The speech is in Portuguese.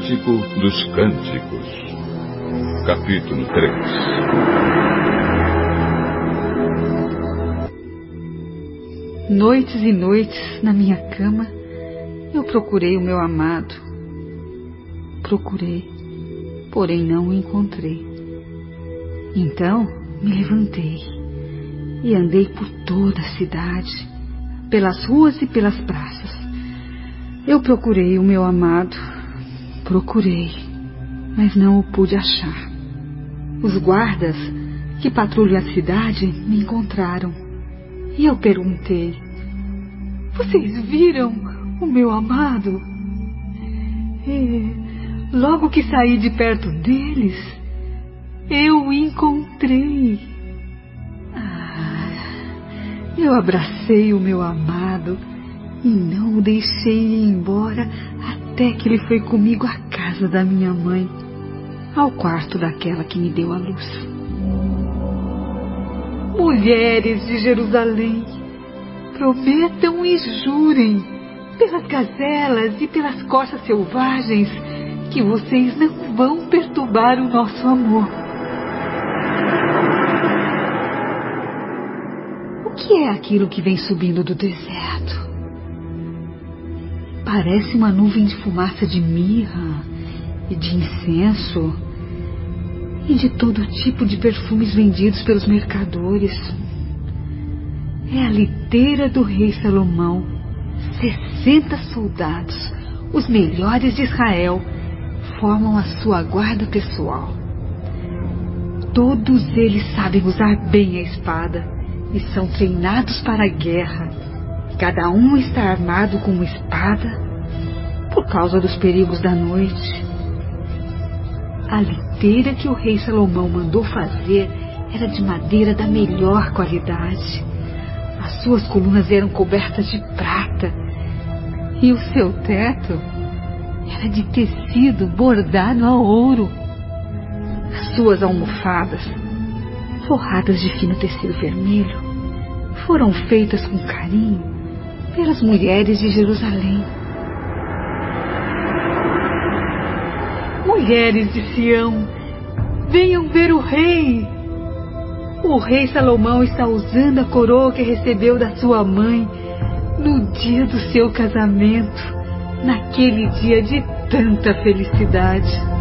Cântico dos Cânticos, capítulo 3. Noites e noites, na minha cama, eu procurei o meu amado. Procurei, porém não o encontrei. Então me levantei e andei por toda a cidade, pelas ruas e pelas praças. Eu procurei o meu amado, procurei, mas não o pude achar. Os guardas que patrulham a cidade me encontraram e eu perguntei: vocês viram o meu amado? E logo que saí de perto deles, eu o encontrei. Eu abracei o meu amado e não o deixei ir embora até que ele foi comigo à casa da minha mãe, ao quarto daquela que me deu a luz. Mulheres de Jerusalém, prometam e jurem, pelas gazelas e pelas corças selvagens, que vocês não vão perturbar o nosso amor. O que é aquilo que vem subindo do deserto? Parece uma nuvem de fumaça de mirra e de incenso e de todo tipo de perfumes vendidos pelos mercadores. É a liteira do rei Salomão. 60 soldados, os melhores de Israel, formam a sua guarda pessoal. Todos eles sabem usar bem a espada e são treinados para a guerra. Cada um está armado com uma espada por causa dos perigos da noite. A liteira que o rei Salomão mandou fazer era de madeira da melhor qualidade. As suas colunas eram cobertas de prata e o seu teto era de tecido bordado a ouro. As suas almofadas, forradas de fino tecido vermelho, foram feitas com carinho pelas mulheres de Jerusalém. Mulheres de Sião, venham ver o rei! O rei Salomão está usando a coroa que recebeu da sua mãe no dia do seu casamento, naquele dia de tanta felicidade.